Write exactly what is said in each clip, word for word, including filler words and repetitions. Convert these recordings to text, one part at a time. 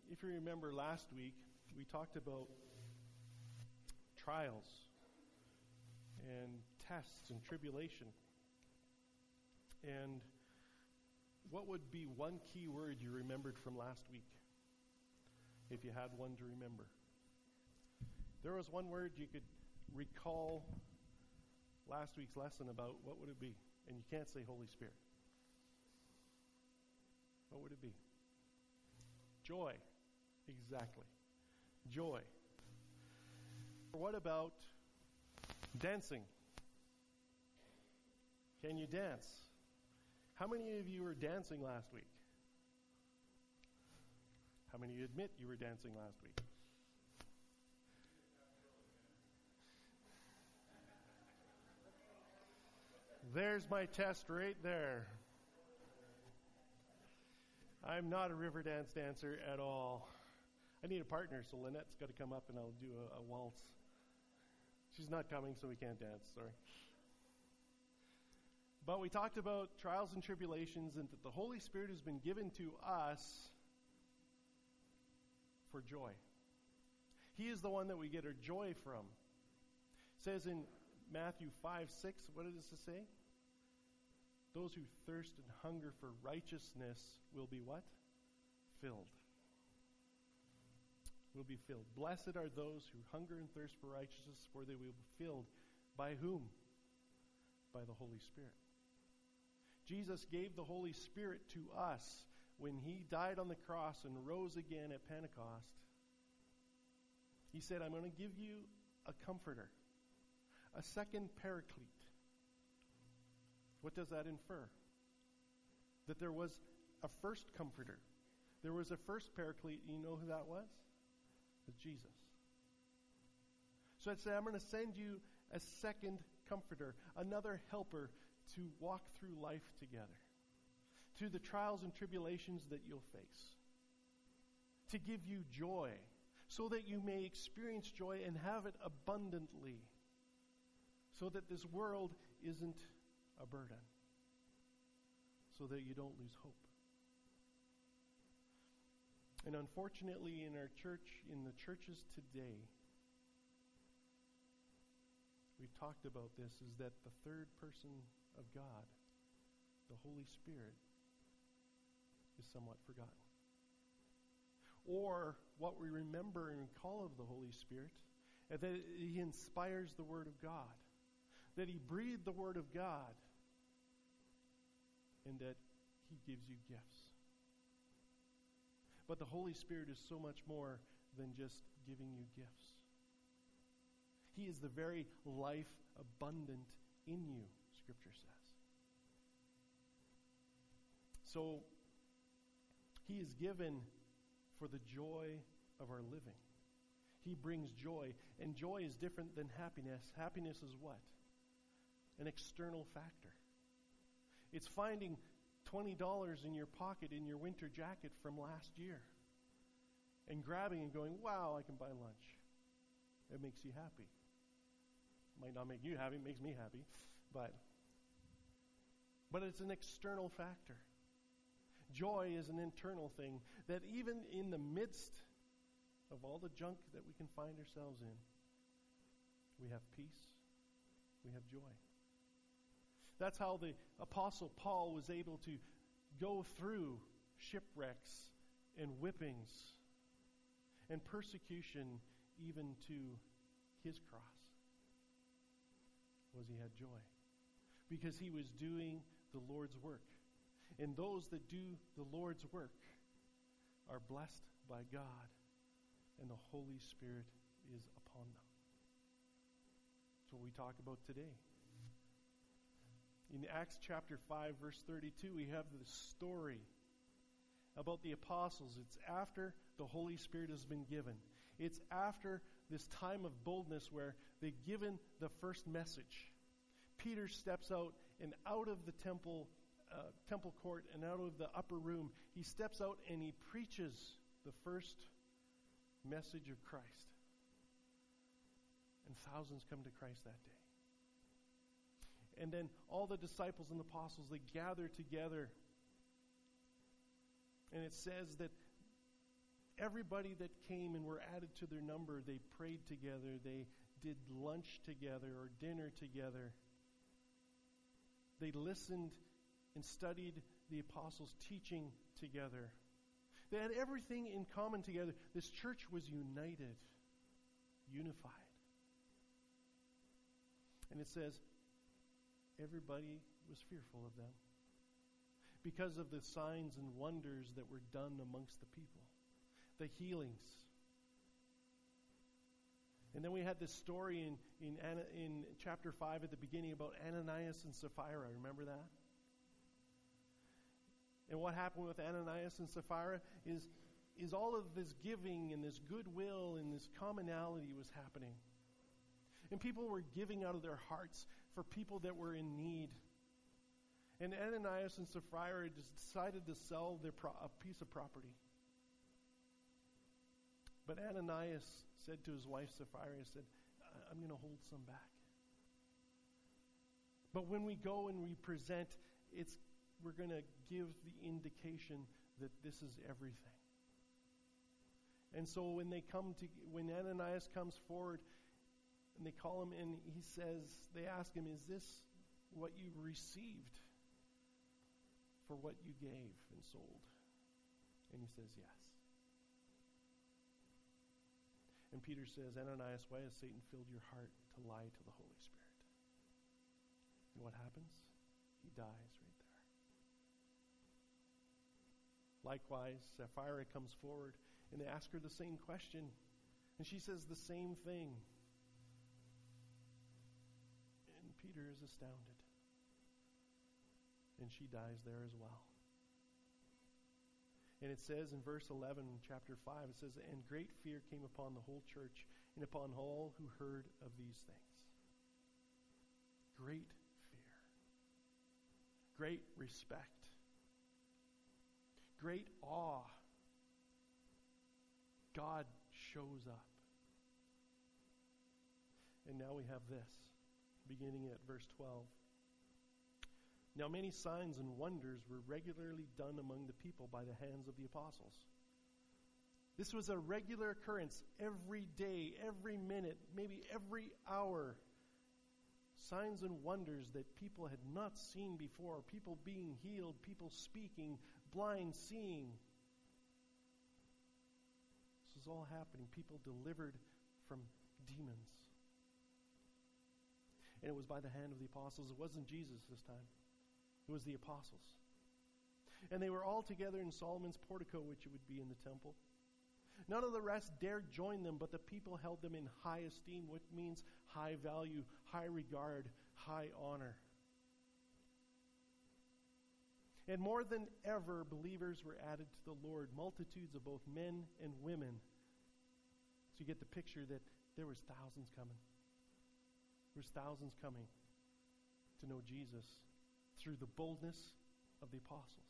if you remember last week, we talked about trials and tests and tribulation. And what would be one key word you remembered from last week, if you had one to remember? There was one word you could recall last week's lesson about. What would it be? And you can't say Holy Spirit. What would it be? Joy. Exactly. Joy. What about dancing? Can you dance? How many of you were dancing last week? How many of you admit you were dancing last week? There's my test right there. I'm not a river dance dancer at all. I need a partner, so Lynette's got to come up and I'll do a, a waltz. She's not coming, so we can't dance. Sorry. But we talked about trials and tribulations and that the Holy Spirit has been given to us for joy. He is the one that we get our joy from. It says in Matthew five six, what does it say? Those who thirst and hunger for righteousness will be what? Filled. Will be filled. Blessed are those who hunger and thirst for righteousness, for they will be filled. By whom? By the Holy Spirit. Jesus gave the Holy Spirit to us when He died on the cross and rose again at Pentecost. He said, I'm going to give you a comforter, a second paraclete. What does that infer? That there was a first comforter. There was a first paraclete. You know who that was? It was Jesus. So I'd say, I'm going to send you a second comforter, another helper to walk through life together, through the trials and tribulations that you'll face, to give you joy, so that you may experience joy and have it abundantly, so that this world isn't a burden, so that you don't lose hope. And unfortunately, in our church, in the churches today, we've talked about this, is that the third person of God, the Holy Spirit, is somewhat forgotten. Or what we remember and call of the Holy Spirit, that He inspires the Word of God, that He breathed the Word of God, and that He gives you gifts. But the Holy Spirit is so much more than just giving you gifts. He is the very life abundant in you, Scripture says. So, He is given for the joy of our living. He brings joy, and joy is different than happiness. Happiness is what? An external factor. It's finding twenty dollars in your pocket in your winter jacket from last year and grabbing and going, wow, I can buy lunch. It makes you happy. Might not make you happy, it makes me happy. But, but it's an external factor. Joy is an internal thing that even in the midst of all the junk that we can find ourselves in, we have peace, we have joy. That's how the Apostle Paul was able to go through shipwrecks and whippings and persecution even to his cross. Was he had joy. Because he was doing the Lord's work. And those that do the Lord's work are blessed by God, and the Holy Spirit is upon them. That's what we talk about today. In Acts chapter five, verse thirty-two, we have the story about the apostles. It's after the Holy Spirit has been given. It's after this time of boldness where they've given the first message. Peter steps out, and out of the temple uh, temple court and out of the upper room, he steps out and he preaches the first message of Christ. And thousands come to Christ that day. And then all the disciples and apostles, they gather together. And it says that everybody that came and were added to their number, they prayed together, they did lunch together or dinner together. They listened and studied the apostles' teaching together. They had everything in common together. This church was united, unified. And it says, everybody was fearful of them because of the signs and wonders that were done amongst the people, the healings. And then we had this story in, in, in chapter five at the beginning about Ananias and Sapphira. Remember that? And what happened with Ananias and Sapphira is, is all of this giving and this goodwill and this commonality was happening. And people were giving out of their hearts for people that were in need. And Ananias and Sapphira decided to sell their pro- a piece of property. But Ananias said to his wife Sapphira, he said, I'm going to hold some back. But when we go and we present, it's we're going to give the indication that this is everything. And so when they come to, when Ananias comes forward and they call him in, he says, they ask him, is this what you received for what you gave and sold? And he says, yes. And Peter says, Ananias, why has Satan filled your heart to lie to the Holy Spirit? And what happens? He dies right there. Likewise, Sapphira comes forward and they ask her the same question. And she says the same thing. And Peter is astounded. And she dies there as well. And it says in verse eleven, chapter five, it says, and great fear came upon the whole church and upon all who heard of these things. Great fear. Great respect. Great awe. God shows up. And now we have this, beginning at verse twelve. Now many signs and wonders were regularly done among the people by the hands of the apostles. This was a regular occurrence every day, every minute, maybe every hour. Signs and wonders that people had not seen before. People being healed, people speaking, blind seeing. This was all happening. People delivered from demons. And it was by the hand of the apostles. It wasn't Jesus this time. It was the apostles. And they were all together in Solomon's portico, which it would be in the temple. None of the rest dared join them, but the people held them in high esteem, which means high value, high regard, high honor. And more than ever, believers were added to the Lord, multitudes of both men and women. So you get the picture that there was thousands coming. There was thousands coming to know Jesus through the boldness of the apostles.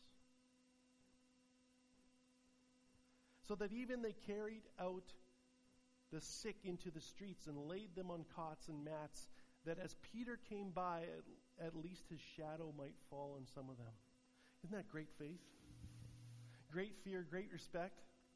So that even they carried out the sick into the streets and laid them on cots and mats, that as Peter came by, at, at least his shadow might fall on some of them. Isn't that great faith? Great fear, great respect.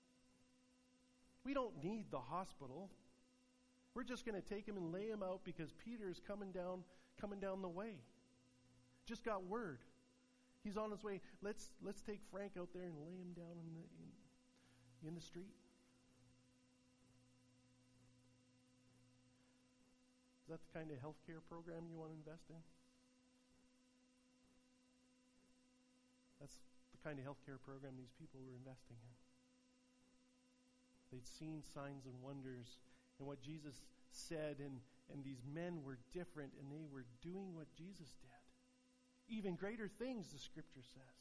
We don't need the hospital. We're just going to take him and lay him out because Peter is coming down, coming down the way. Just got word. He's on his way. Let's let's take Frank out there and lay him down in the in, in the street. Is that the kind of healthcare program you want to invest in? That's the kind of healthcare program these people were investing in. They'd seen signs and wonders and what Jesus said, and, and these men were different, and they were doing what Jesus did. Even greater things, the scripture says.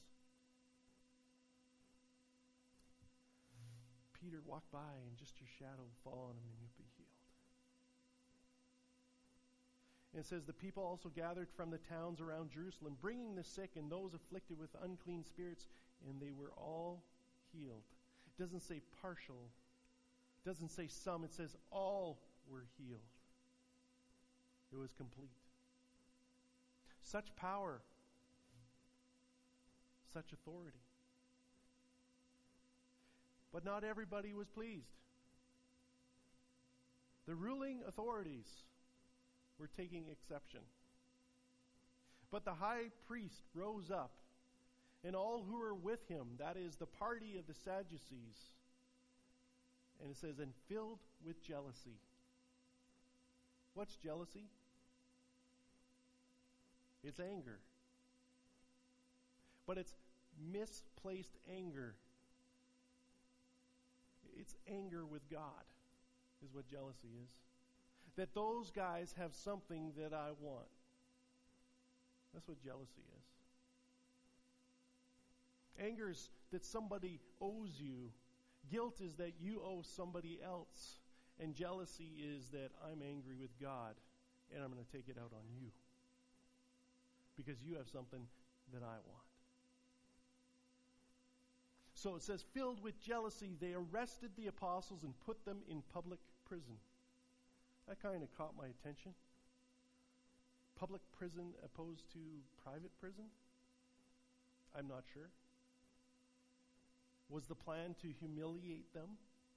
Peter, walk by and just your shadow will fall on him and you'll be healed. And it says, the people also gathered from the towns around Jerusalem, bringing the sick and those afflicted with unclean spirits, and they were all healed. It doesn't say partial. It doesn't say some. It says all were healed. It was complete. Such power. Such authority. But not everybody was pleased. The ruling authorities were taking exception. But the high priest rose up, and all who were with him, that is, the party of the Sadducees, and it says, and filled with jealousy. What's jealousy? It's anger. But it's misplaced anger. It's anger with God, is what jealousy is. That those guys have something that I want. That's what jealousy is. Anger is that somebody owes you. Guilt is that you owe somebody else. And jealousy is that I'm angry with God and I'm going to take it out on you. Because you have something that I want. So it says, filled with jealousy, they arrested the apostles and put them in public prison. That kind of caught my attention. Public prison opposed to private prison? I'm not sure. Was the plan to humiliate them?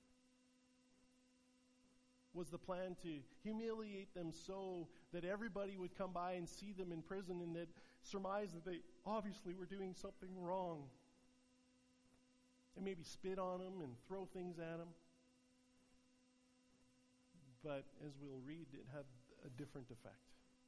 Was the plan to humiliate them so that everybody would come by and see them in prison and that surmise that they obviously were doing something wrong? And maybe spit on them and throw things at them? But as we'll read, it had a different effect.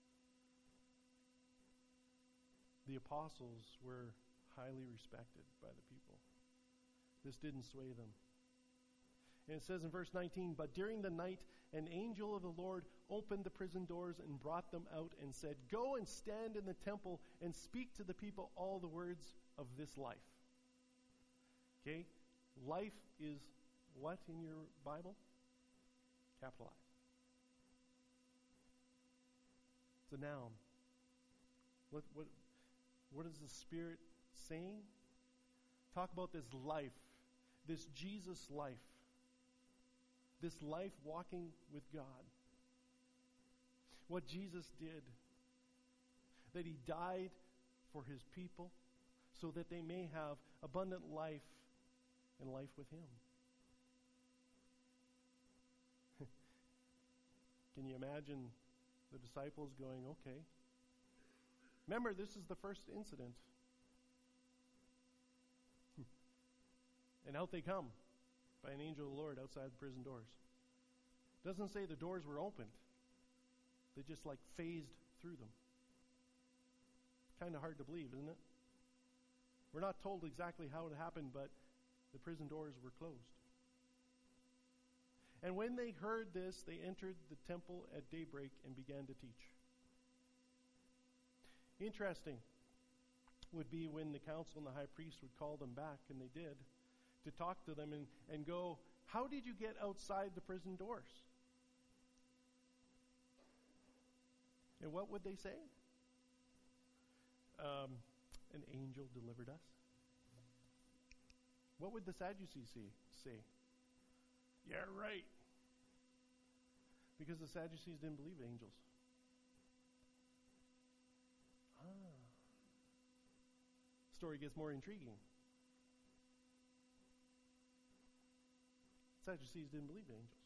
The apostles were highly respected by the people. This didn't sway them. And it says in verse nineteen, but during the night an angel of the Lord opened the prison doors and brought them out and said, go and stand in the temple and speak to the people all the words of this life. Okay? Life is what in your Bible? Capitalized. It's a noun. What, what, what is the Spirit saying? Talk about this life, this Jesus life, this life walking with God. What Jesus did, that he died for his people so that they may have abundant life and life with him. Can you imagine the disciples going, okay. Remember, this is the first incident. And out they come by an angel of the Lord outside the prison doors. Doesn't say the doors were opened. They just like phased through them. Kind of hard to believe, isn't it? We're not told exactly how it happened, but the prison doors were closed. And when they heard this, they entered the temple at daybreak and began to teach. Interesting would be when the council and the high priest would call them back, and they did, to talk to them and, and go, how did you get outside the prison doors? And what would they say? Um, an angel delivered us. What would the Sadducees say? Yeah, right. Because the Sadducees didn't believe angels. Ah. Story gets more intriguing. Sadducees didn't believe angels.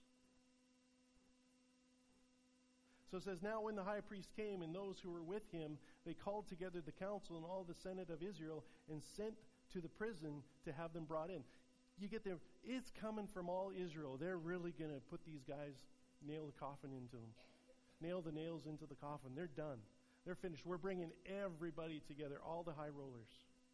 So it says, now when the high priest came and those who were with him, they called together the council and all the senate of Israel and sent to the prison to have them brought in. You get there, it's coming from all Israel. They're really going to put these guys, nail the coffin into them. Nail the nails into the coffin. They're done. They're finished. We're bringing everybody together, all the high rollers.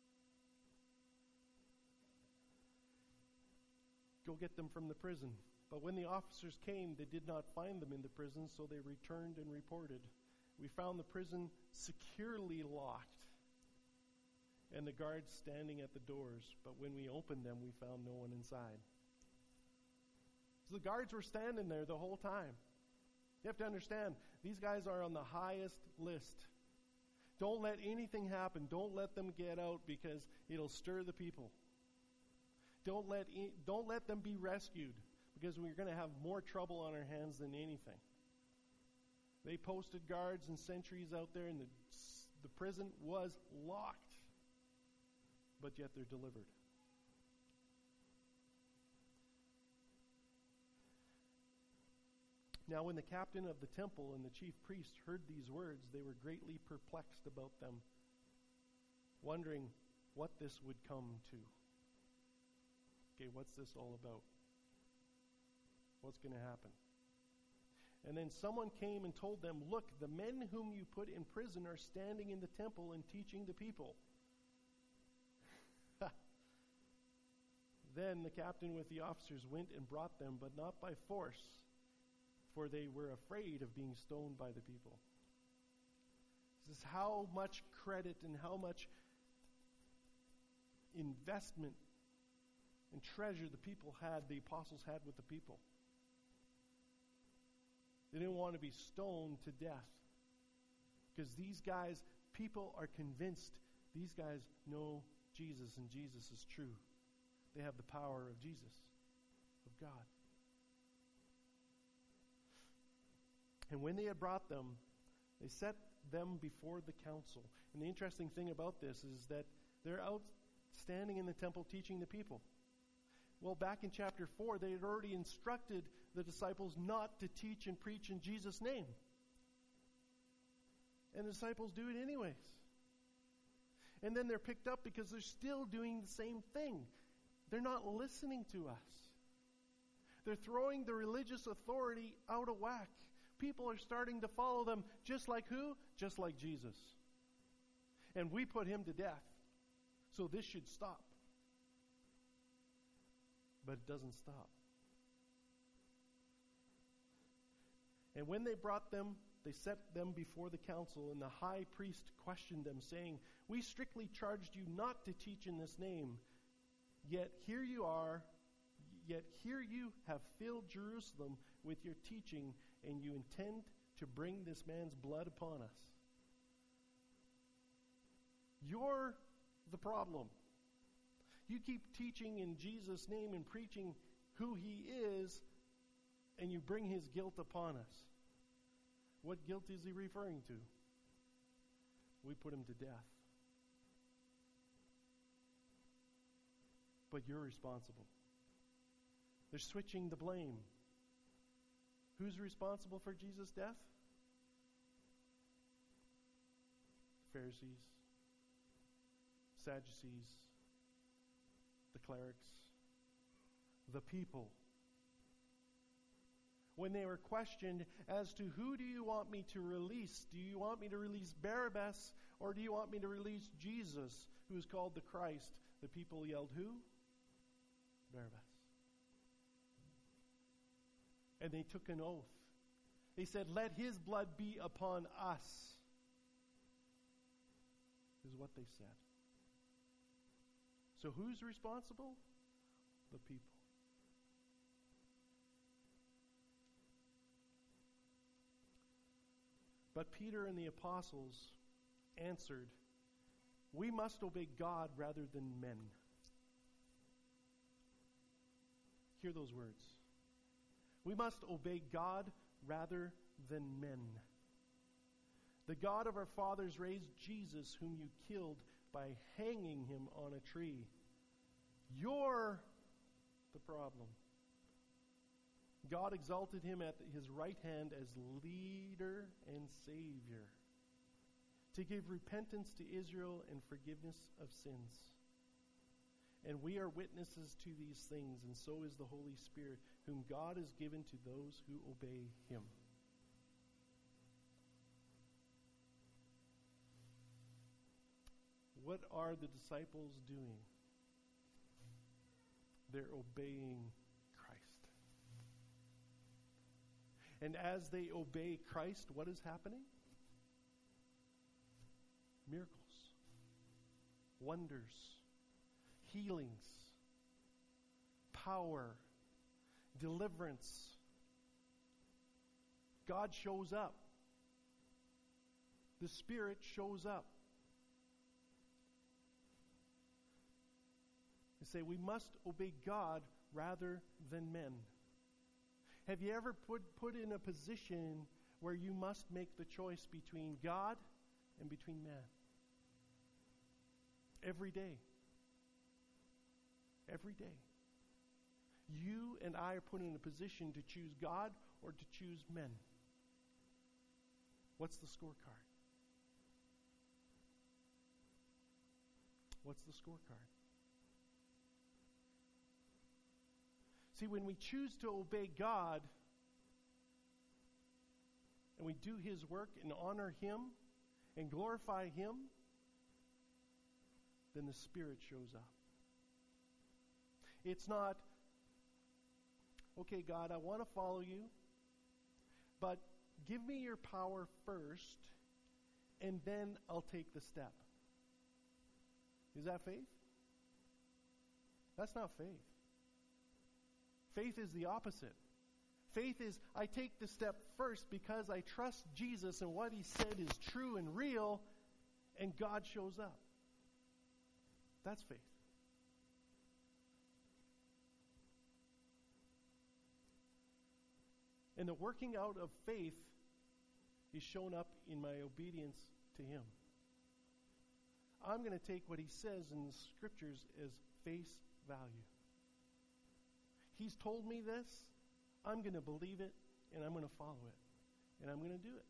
Go get them from the prison. But when the officers came, they did not find them in the prison, so they returned and reported. We found the prison securely locked and the guards standing at the doors. But when we opened them, we found no one inside. So the guards were standing there the whole time. You have to understand, these guys are on the highest list. Don't let anything happen. Don't let them get out because it'll stir the people. Don't let, don't let them be rescued because we're going to have more trouble on our hands than anything. They posted guards and sentries out there, and the, the prison was locked. But yet they're delivered. Now when the captain of the temple and the chief priests heard these words, they were greatly perplexed about them, wondering what this would come to. Okay, what's this all about? What's going to happen? And then someone came and told them, "Look, the men whom you put in prison are standing in the temple and teaching the people." Then the captain with the officers went and brought them, but not by force, for they were afraid of being stoned by the people. This is how much credit and how much investment and treasure the people had, the apostles had with the people. They didn't want to be stoned to death. Because these guys, people are convinced these guys know Jesus and Jesus is true. They have the power of Jesus, of God. And when they had brought them, they set them before the council. And the interesting thing about this is that they're out standing in the temple teaching the people. Well, back in chapter four, they had already instructed the disciples not to teach and preach in Jesus' name. And the disciples do it anyways. And then they're picked up because they're still doing the same thing. They're not listening to us. They're throwing the religious authority out of whack. People are starting to follow them just like who? Just like Jesus. And we put him to death. So this should stop. But it doesn't stop. And when they brought them, they set them before the council, and the high priest questioned them, saying, "We strictly charged you not to teach in this name, yet here you are, yet here you have filled Jerusalem with your teaching, and you intend to bring this man's blood upon us." You're the problem. You keep teaching in Jesus' name and preaching who he is, and you bring his guilt upon us. What guilt is he referring to? We put him to death. But you're responsible. They're switching the blame. Who's responsible for Jesus' death? Pharisees, Sadducees, the clerics, the people. When they were questioned as to who do you want me to release? Do you want me to release Barabbas, or do you want me to release Jesus, who is called the Christ? The people yelled, who? Barabbas. And they took an oath. They said, "Let his blood be upon us," is what they said. So who's responsible? The people. But Peter and the apostles answered, "We must obey God rather than men." Hear those words. We must obey God rather than men. The God of our fathers raised Jesus, whom you killed by hanging him on a tree. You're the problem. God exalted him at his right hand as leader and Savior, to give repentance to Israel and forgiveness of sins. And we are witnesses to these things, and so is the Holy Spirit, whom God has given to those who obey him. What are the disciples doing? They're obeying Christ. And as they obey Christ, what is happening? Miracles, wonders, healings, power, deliverance. God shows up. The Spirit shows up. They say we must obey God rather than men. Have you ever put, put in a position where you must make the choice between God and between man? Every day. Every day. You and I are put in a position to choose God or to choose men. What's the scorecard? What's the scorecard? See, when we choose to obey God and we do His work and honor Him and glorify Him, then the Spirit shows up. It's not, okay, God, I want to follow you, but give me your power first, and then I'll take the step. Is that faith? That's not faith. Faith is the opposite. Faith is, I take the step first because I trust Jesus and what He said is true and real, and God shows up. That's faith. And the working out of faith is shown up in my obedience to Him. I'm going to take what He says in the Scriptures as face value. He's told me this. I'm going to believe it, and I'm going to follow it, and I'm going to do it.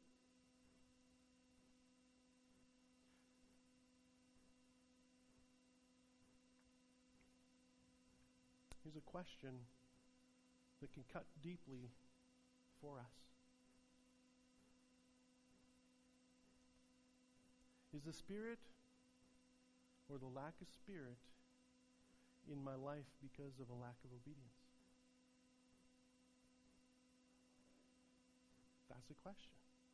Here's a question that can cut deeply for us. Is the Spirit or the lack of Spirit in my life because of a lack of obedience? That's a question.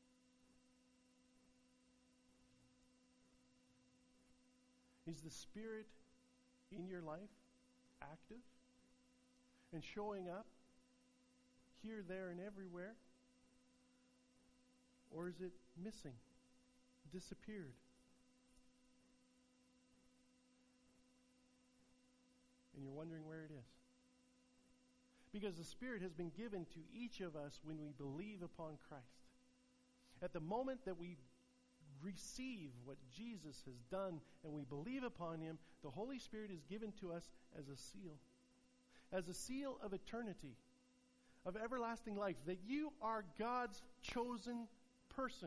Is the Spirit in your life active and showing up here, there, and everywhere? Or is it missing, disappeared? And you're wondering where it is. Because the Spirit has been given to each of us when we believe upon Christ. At the moment that we receive what Jesus has done and we believe upon Him, the Holy Spirit is given to us as a seal. As a seal of eternity, of everlasting life, that you are God's chosen person.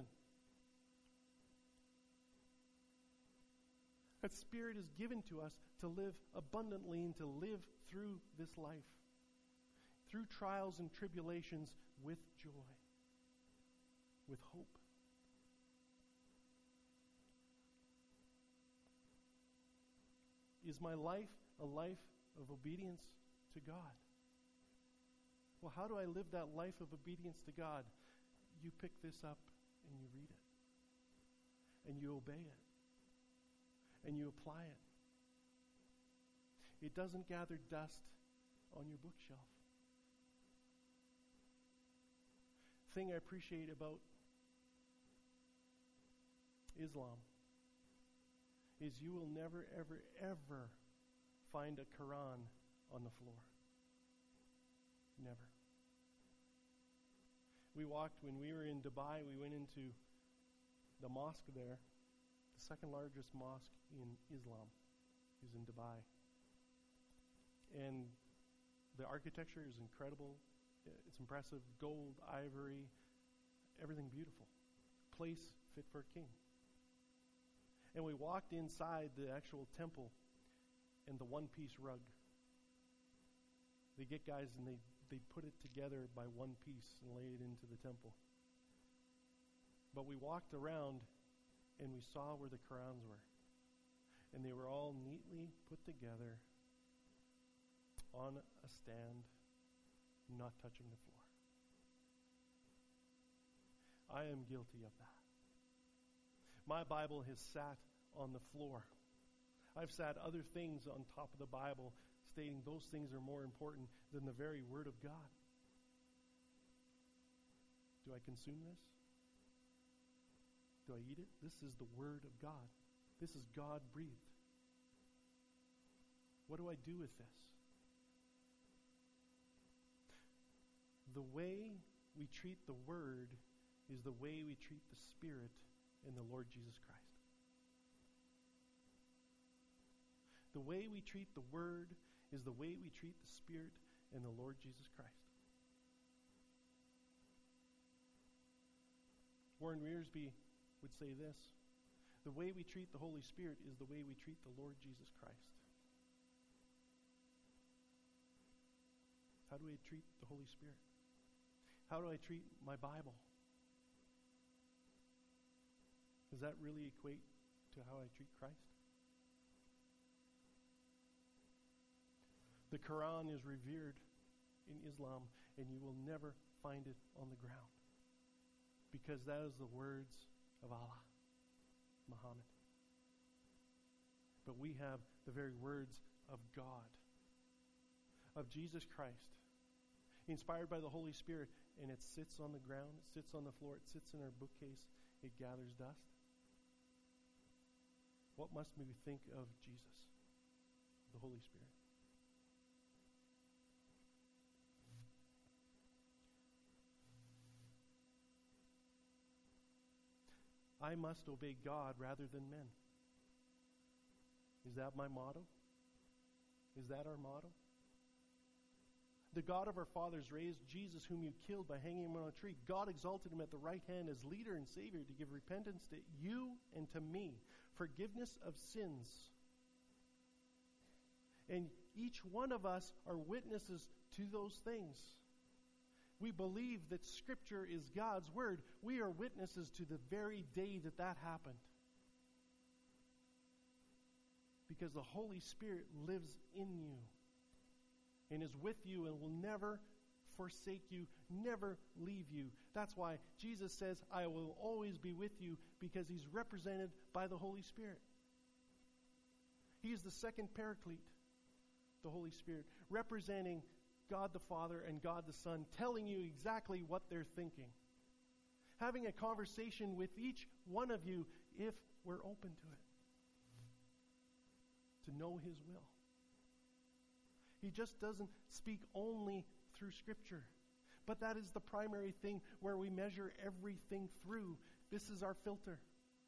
That Spirit is given to us to live abundantly and to live through this life, through trials and tribulations with joy, with hope. Is my life a life of obedience to God? Well, how do I live that life of obedience to God? You pick this up and you read it. And you obey it. And you apply it. It doesn't gather dust on your bookshelf. Thing I appreciate about Islam is you will never, ever, ever find a Quran on the floor. Never. We walked, when we were in Dubai, we went into the mosque there, the second largest mosque in Islam is in Dubai. And the architecture is incredible. It's impressive. Gold, ivory, everything beautiful. Place fit for a king. And we walked inside the actual temple and the one-piece rug. They get guys and they, they put it together by one piece and lay it into the temple. But we walked around and we saw where the Qurans were. And they were all neatly put together on a stand, not touching the floor. I am guilty of that. My Bible has sat on the floor. I've sat other things on top of the Bible, stating those things are more important than the very Word of God. Do I consume this? Do I eat it? This is the Word of God. This is God-breathed. What do I do with this? The way we treat the Word is the way we treat the Spirit in the Lord Jesus Christ. The way we treat the Word is the way we treat the Spirit and the Lord Jesus Christ. Warren Wiersbe would say this: the way we treat the Holy Spirit is the way we treat the Lord Jesus Christ. How do I treat the Holy Spirit? How do I treat my Bible? Does that really equate to how I treat Christ? The Quran is revered in Islam, and you will never find it on the ground, because that is the words of Allah, Muhammad. But we have the very words of God, of Jesus Christ, inspired by the Holy Spirit, and it sits on the ground, it sits on the floor, it sits in our bookcase, it gathers dust. What must we think of Jesus, the Holy Spirit? I must obey God rather than men. Is that my motto? Is that our motto? The God of our fathers raised Jesus, whom you killed by hanging him on a tree. God exalted him at the right hand as leader and Savior to give repentance to you and to me, forgiveness of sins. And each one of us are witnesses to those things. We believe that Scripture is God's Word. We are witnesses to the very day that that happened. Because the Holy Spirit lives in you and is with you and will never forsake you, never leave you. That's why Jesus says, I will always be with you, because he's represented by the Holy Spirit. He is the second paraclete, the Holy Spirit, representing God the Father and God the Son, telling you exactly what they're thinking. Having a conversation with each one of you if we're open to it. To know his will. He just doesn't speak only through Scripture. But that is the primary thing where we measure everything through. This is our filter.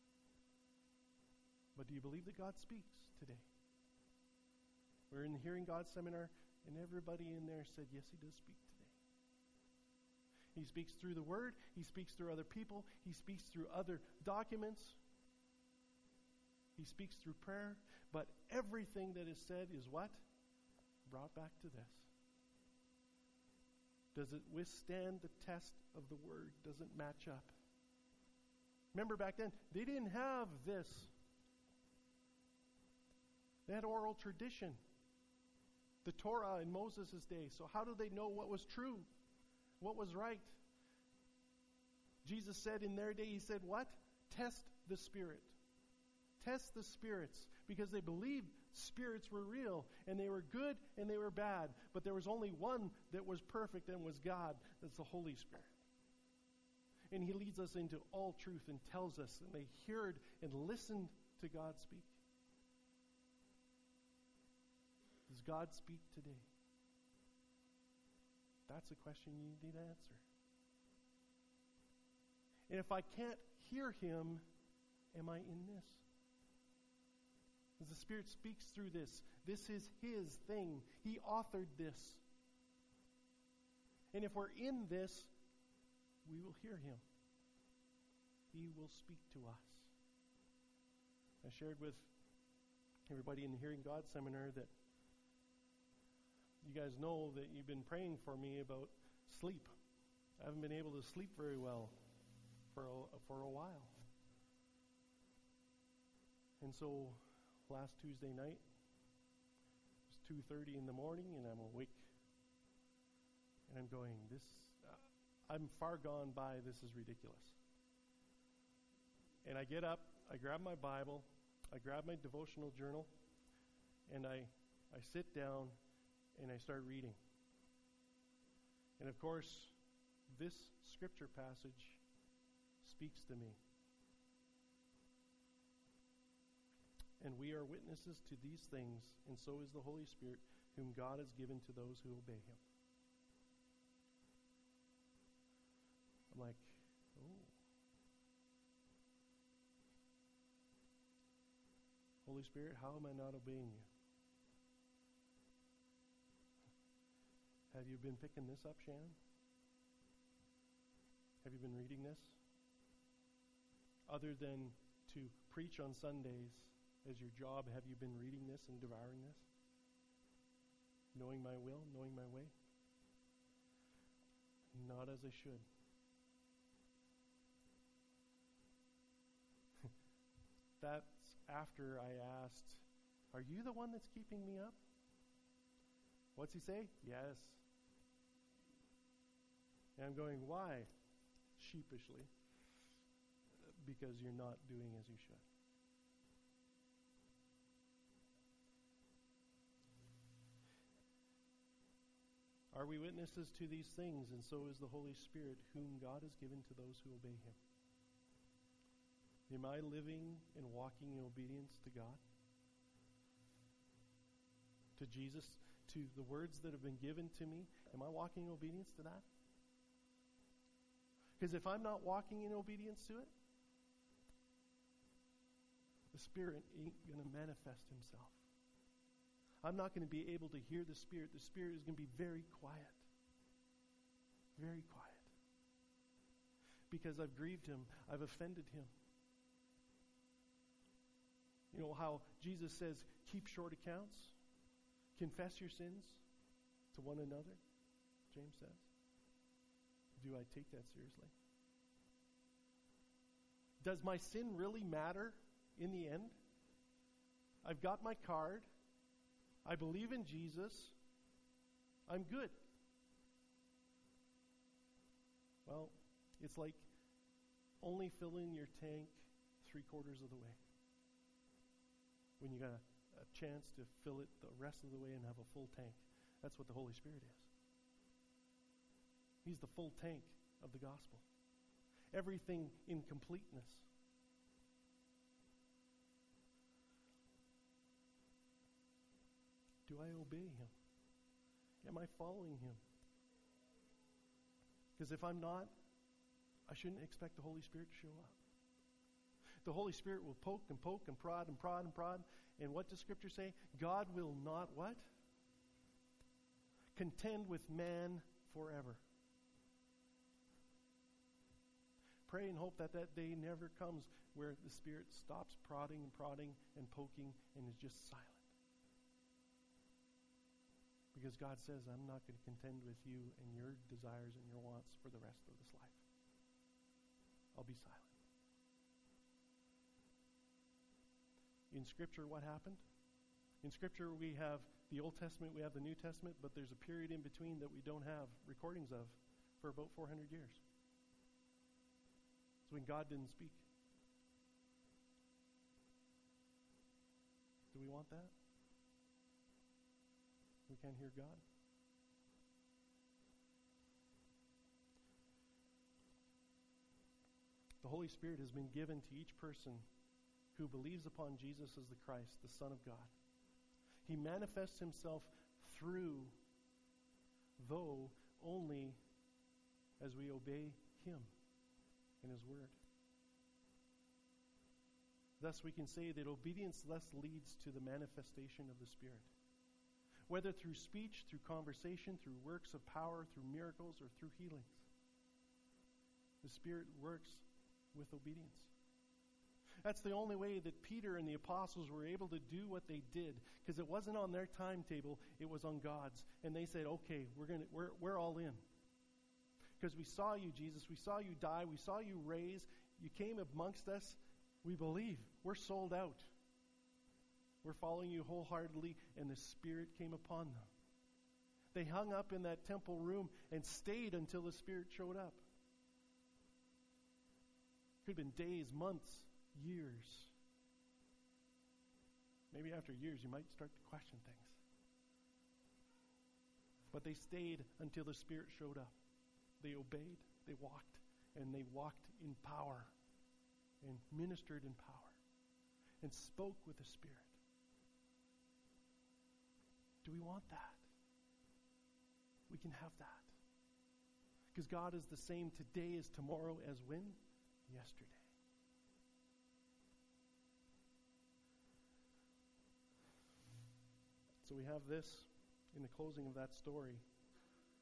But do you believe that God speaks today? We're in the Hearing God seminar, and everybody in there said, yes, he does speak today. He speaks through the Word. He speaks through other people. He speaks through other documents. He speaks through prayer. But everything that is said is what? Brought back to this. Does it withstand the test of the Word? Does it match up? Remember back then, they didn't have this. They had oral tradition. The Torah in Moses' day. So how do they know what was true? What was right? Jesus said in their day, he said what? Test the Spirit. Test the spirits. Because they believed spirits were real. And they were good and they were bad. But there was only one that was perfect and was God. That's the Holy Spirit. And he leads us into all truth and tells us. And they heard and listened to God speak. Does God speak today? That's a question you need to answer. And if I can't hear him, am I in this? As the Spirit speaks through this, this is his thing. He authored this. And if we're in this, we will hear him. He will speak to us. I shared with everybody in the Hearing God seminar that you guys know that you've been praying for me about sleep. I haven't been able to sleep very well for a, for a while. And so last Tuesday night, it was two thirty in the morning, and I'm awake. And I'm going, this, uh, I'm far gone by, this is ridiculous. And I get up, I grab my Bible, I grab my devotional journal, and I, I sit down, and I start reading. And of course, this scripture passage speaks to me. And we are witnesses to these things, and so is the Holy Spirit, whom God has given to those who obey him. I'm like, oh. Holy Spirit, how am I not obeying you? Have you been picking this up, Shannon? Have you been reading this? Other than to preach on Sundays as your job, have you been reading this and devouring this? Knowing my will, knowing my way? Not as I should. That's after I asked, are you the one that's keeping me up? What's he say? Yes. And I'm going, why? Sheepishly. Because you're not doing as you should. Are we witnesses to these things? And so is the Holy Spirit, whom God has given to those who obey Him. Am I living and walking in obedience to God? To Jesus? To the words that have been given to me? Am I walking in obedience to that? Because if I'm not walking in obedience to it, the Spirit ain't going to manifest Himself. I'm not going to be able to hear the Spirit. The Spirit is going to be very quiet. Very quiet. Because I've grieved Him. I've offended Him. You know how Jesus says, keep short accounts? Confess your sins to one another, James says. Do I take that seriously? Does my sin really matter in the end? I've got my card. I believe in Jesus. I'm good. Well, it's like only filling your tank three quarters of the way. When you got a, a chance to fill it the rest of the way and have a full tank. That's what the Holy Spirit is. He's the full tank of the gospel. Everything in completeness. Do I obey Him? Am I following Him? Because if I'm not, I shouldn't expect the Holy Spirit to show up. The Holy Spirit will poke and poke and prod and prod and prod. And what does Scripture say? God will not what? Contend with man forever. Pray and hope that that day never comes where the Spirit stops prodding and prodding and poking and is just silent. Because God says, I'm not going to contend with you and your desires and your wants for the rest of this life. I'll be silent. In Scripture, what happened? In Scripture, we have the Old Testament, we have the New Testament, but there's a period in between that we don't have recordings of for about four hundred years. It's when God didn't speak. Do we want that? We can't hear God? The Holy Spirit has been given to each person who believes upon Jesus as the Christ, the Son of God. He manifests Himself through, though only as we obey Him and His Word. Thus we can say that obedience thus leads to the manifestation of the Spirit. Whether through speech, through conversation, through works of power, through miracles, or through healings. The Spirit works with obedience. That's the only way that Peter and the apostles were able to do what they did, because it wasn't on their timetable, it was on God's. And they said, okay, we're gonna we're we're all in. Because we saw you, Jesus, we saw you die, we saw you raise, you came amongst us, we believe. We're sold out. We're following you wholeheartedly, and the Spirit came upon them. They hung up in that temple room and stayed until the Spirit showed up. Could have been days, months, years. Maybe after years you might start to question things. But they stayed until the Spirit showed up. They obeyed, they walked, and they walked in power and ministered in power and spoke with the Spirit. Do we want that? We can have that. Because God is the same today as tomorrow as when? Yesterday. So we have this in the closing of that story.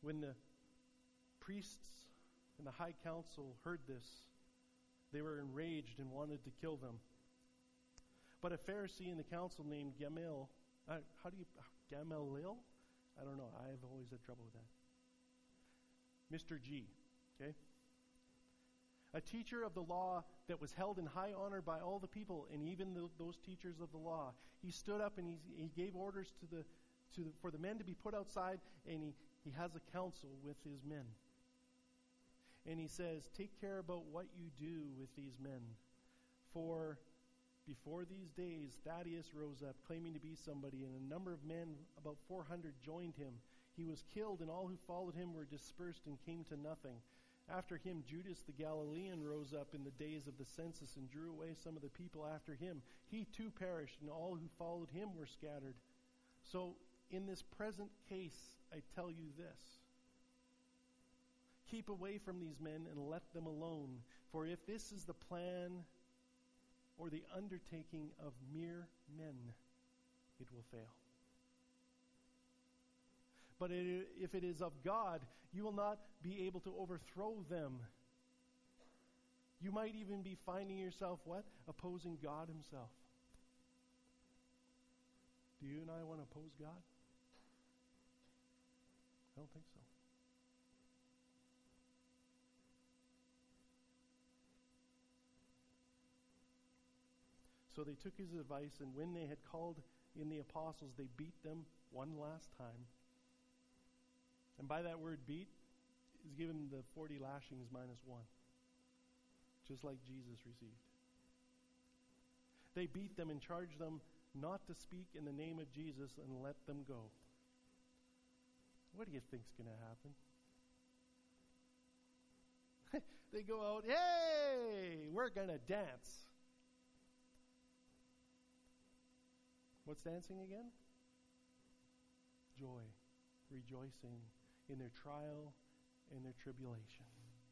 When the priests and the high council heard this, they were enraged and wanted to kill them. But a Pharisee in the council named Gamaliel, uh, how do you, Gamaliel? I don't know. I've always had trouble with that. Mister G, okay? A teacher of the law that was held in high honor by all the people, and even the, those teachers of the law. He stood up and he, he gave orders to the, to the, for the men to be put outside, and he, he has a council with his men. And he says, take care about what you do with these men. For before these days, Thaddeus rose up, claiming to be somebody, and a number of men, about four hundred, joined him. He was killed, and all who followed him were dispersed and came to nothing. After him, Judas the Galilean rose up in the days of the census and drew away some of the people after him. He too perished, and all who followed him were scattered. So, in this present case, I tell you this. Keep away from these men and let them alone. For if this is the plan or the undertaking of mere men, it will fail. But it, if it is of God, you will not be able to overthrow them. You might even be finding yourself, what? Opposing God himself. Do you and I want to oppose God? I don't think so. So they took his advice, and when they had called in the apostles, they beat them one last time. And by that word beat, is given the forty lashings minus one. Just like Jesus received. They beat them and charged them not to speak in the name of Jesus and let them go. What do you think's going to happen? They go out, hey, we're going to dance. What's dancing again? Joy, rejoicing in their trial and their tribulation.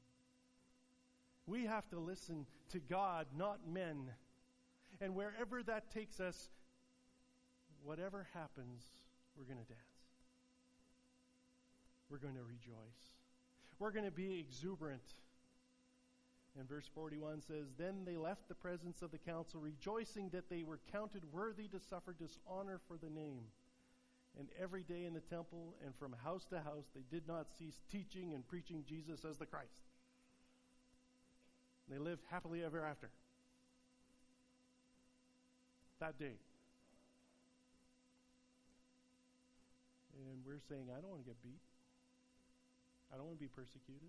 We have to listen to God, not men. And wherever that takes us, whatever happens, we're going to dance. We're going to rejoice. We're going to be exuberant. And verse forty-one says, Then they left the presence of the council, rejoicing that they were counted worthy to suffer dishonor for the name. And every day in the temple and from house to house, they did not cease teaching and preaching Jesus as the Christ. They lived happily ever after. That day. And we're saying, I don't want to get beat. I don't want to be persecuted.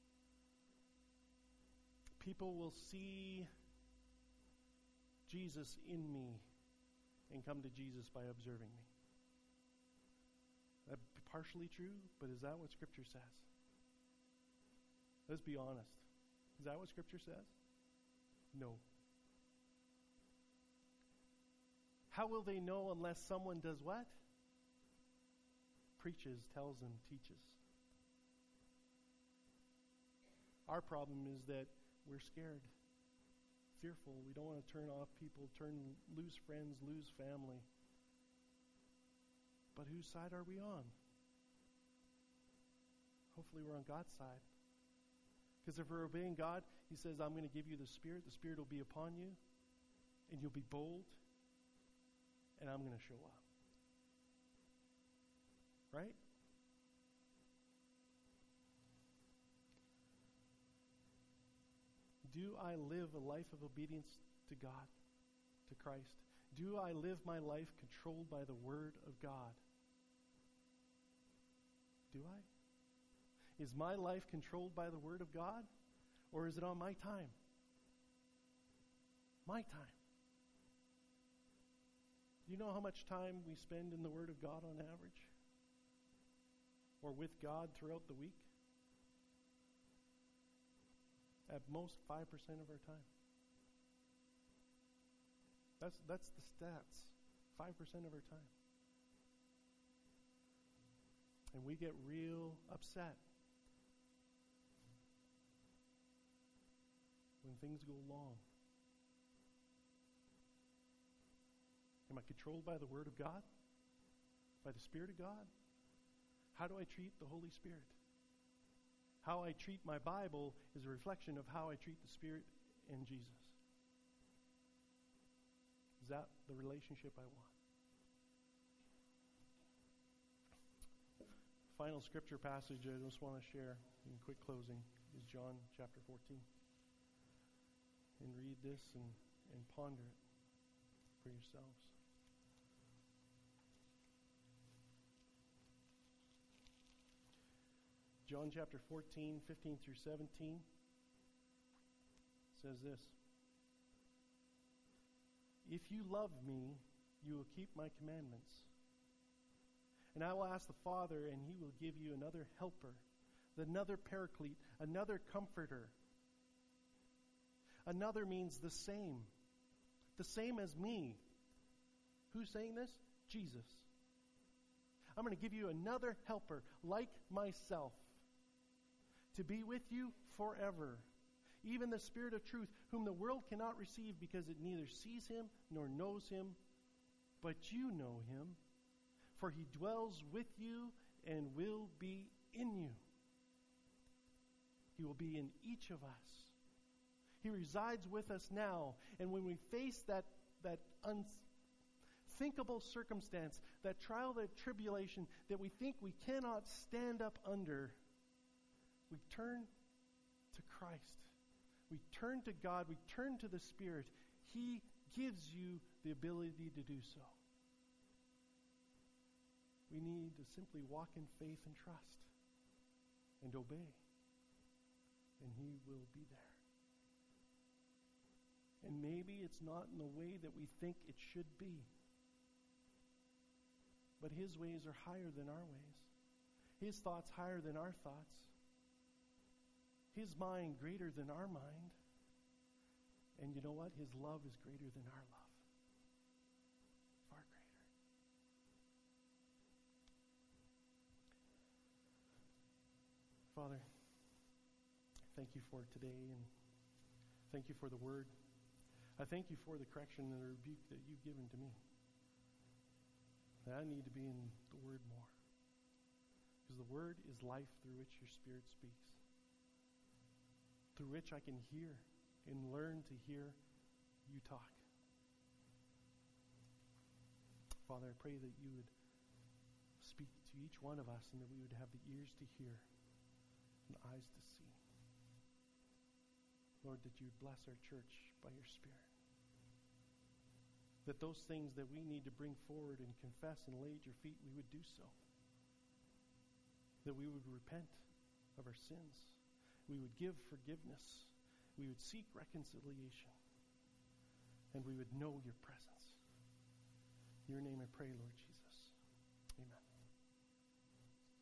People will see Jesus in me and come to Jesus by observing me. That's partially true, but is that what Scripture says? Let's be honest. Is that what Scripture says? No. How will they know unless someone does what? Preaches, tells them, teaches. Our problem is that we're scared, fearful. We don't want to turn off people, turn, lose friends, lose family. But whose side are we on? Hopefully we're on God's side. Because if we're obeying God, He says, I'm going to give you the Spirit. The Spirit will be upon you. And you'll be bold. And I'm going to show up. Right? Do I live a life of obedience to God, to Christ? Do I live my life controlled by the Word of God? Do I? Is my life controlled by the Word of God? Or is it on my time? My time. Do you know how much time we spend in the Word of God on average? Or with God throughout the week? At most, five percent of our time. That's, that's the stats. five percent of our time. And we get real upset when things go long. Am I controlled by the Word of God? By the Spirit of God? How do I treat the Holy Spirit? How I treat my Bible is a reflection of how I treat the Spirit and Jesus. Is that the relationship I want? Final scripture passage I just want to share in quick closing is John chapter fourteen. And read this and, and ponder it for yourselves. John chapter fourteen, fifteen through seventeen says this. If you love me, you will keep my commandments. And I will ask the Father, and he will give you another helper, another paraclete, another comforter. Another means the same. The same as me. Who's saying this? Jesus. I'm going to give you another helper, like myself, to be with you forever. Even the Spirit of truth, whom the world cannot receive because it neither sees him nor knows him, but you know him, for he dwells with you and will be in you. He will be in each of us. He resides with us now. And when we face that, that unthinkable circumstance, that trial, that tribulation that we think we cannot stand up under, we turn to Christ. We turn to God. We turn to the Spirit. He gives you the ability to do so. We need to simply walk in faith and trust and obey. And he will be there. And maybe it's not in the way that we think it should be. But his ways are higher than our ways. His thoughts higher than our thoughts. His mind greater than our mind. And you know what? His love is greater than our love. Far greater. Father, thank you for today, and thank you for the word. I thank you for the correction and the rebuke that you've given to me. That I need to be in the word more. Because the word is life through which your Spirit speaks. Through which I can hear and learn to hear you talk. Father, I pray that you would speak to each one of us and that we would have the ears to hear and eyes to see. Lord, that you would bless our church by your Spirit. That those things that we need to bring forward and confess and lay at your feet, we would do so. That we would repent of our sins. We would give forgiveness. We would seek reconciliation. And we would know your presence. In your name I pray, Lord Jesus. Amen.